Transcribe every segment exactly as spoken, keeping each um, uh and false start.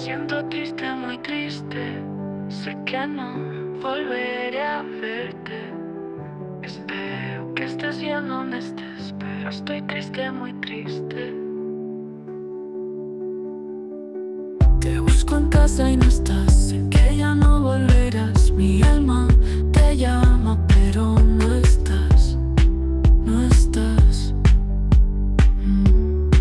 siento triste, muy triste. Sé que no volveré a verte. Espero que estés bien donde estés, pero estoy triste, muy triste. Te busco en casa y no estás, sé que ya no volverás. Mi alma te llama, pero no estás, no estás. mm.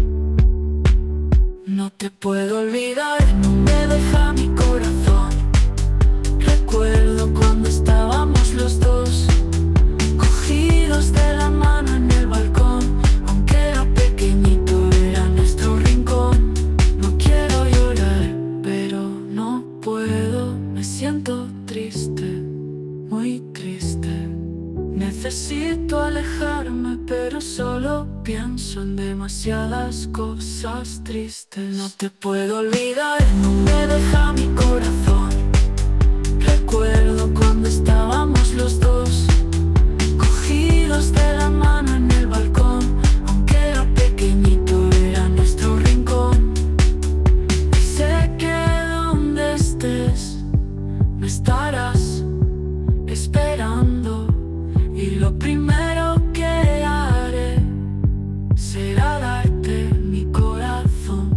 No te puedo olvidar, no me deja mi corazón. Recuerdo cuando estábamos los dos, cogidos de la mano en el balcón. Aunque era pequeñito, era nuestro rincón. No quiero llorar, pero no puedo. Me siento triste, muy triste. Necesito alejarme, pero solo pienso en demasiadas cosas tristes. No te puedo olvidar, no me deja mi corazón. Recuerdo cuando estábamos los dos, cogidos de la mano en el balcón. Aunque era pequeñito, era nuestro rincón. Y sé que donde estés me estarás esperando, y lo primero que haré será darte mi corazón.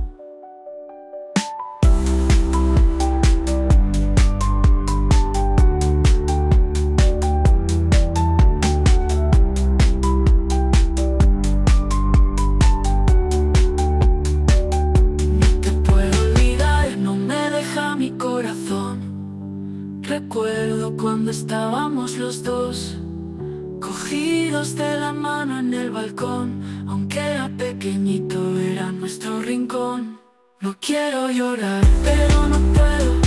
Mi corazón. Recuerdo cuando estábamos los dos, cogidos de la mano en el balcón. Aunque era pequeñito, era nuestro rincón. No quiero llorar, pero no puedo.